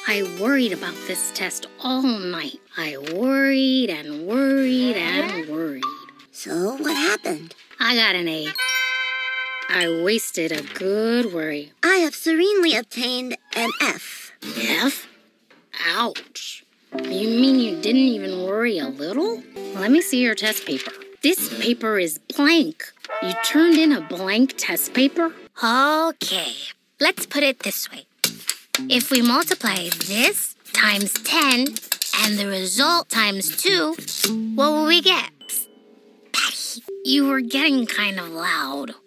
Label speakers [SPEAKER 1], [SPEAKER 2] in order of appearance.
[SPEAKER 1] I worried about this test all night. I worried and worried and worried.
[SPEAKER 2] So what happened?
[SPEAKER 1] I got an A. I wasted a good worry.
[SPEAKER 2] I have serenely obtained an F.
[SPEAKER 1] F? Ouch. You mean you didn't even worry a little? Let me see your test paper. This paper is blank. You turned in a blank test paper?
[SPEAKER 3] Okay, let's put it this way. If we multiply this times 10 and the result times 2, what will we get?
[SPEAKER 1] You were getting kind of loud.